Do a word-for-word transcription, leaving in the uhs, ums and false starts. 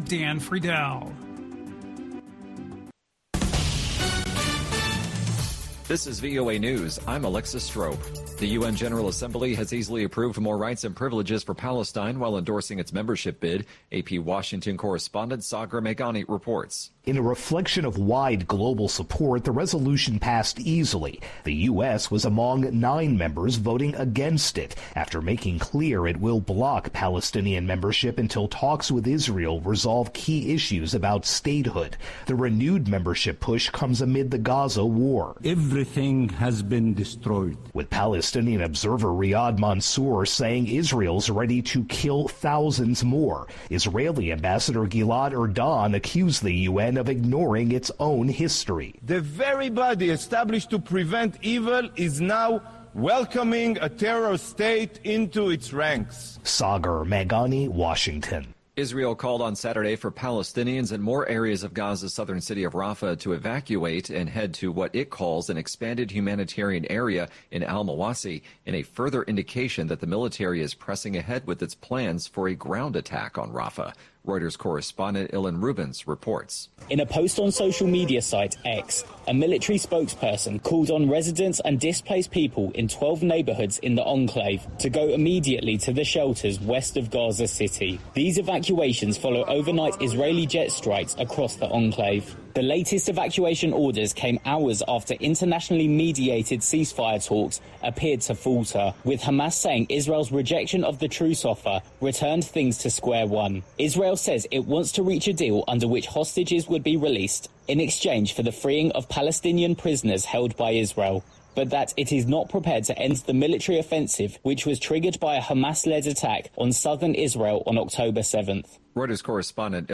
Dan Friedel. This is V O A News. I'm Alexis Strope. The U N General Assembly has easily approved more rights and privileges for Palestine while endorsing its membership bid. A P Washington correspondent Sagar Meghani reports. In a reflection of wide global support, the resolution passed easily. The U S was among nine members voting against it after making clear it will block Palestinian membership until talks with Israel resolve key issues about statehood. The renewed membership push comes amid the Gaza war. Everything has been destroyed. With Palestinian observer Riyad Mansour saying Israel's ready to kill thousands more. Israeli Ambassador Gilad Erdan accused the U N of ignoring its own history. The very body established to prevent evil is now welcoming a terror state into its ranks. Sagar Meghani, Washington. Israel called on Saturday for Palestinians in more areas of Gaza's southern city of Rafah to evacuate and head to what it calls an expanded humanitarian area in Al-Mawasi, in a further indication that the military is pressing ahead with its plans for a ground attack on Rafah. Reuters correspondent Ilan Rubens reports. In a post on social media site X, a military spokesperson called on residents and displaced people in twelve neighborhoods in the enclave to go immediately to the shelters west of Gaza City. These evacuations follow overnight Israeli jet strikes across the enclave. The latest evacuation orders came hours after internationally mediated ceasefire talks appeared to falter, with Hamas saying Israel's rejection of the truce offer returned things to square one. Israel says it wants to reach a deal under which hostages would be released in exchange for the freeing of Palestinian prisoners held by Israel, but that it is not prepared to end the military offensive, which was triggered by a Hamas-led attack on southern Israel on October seventh. Reuters correspondent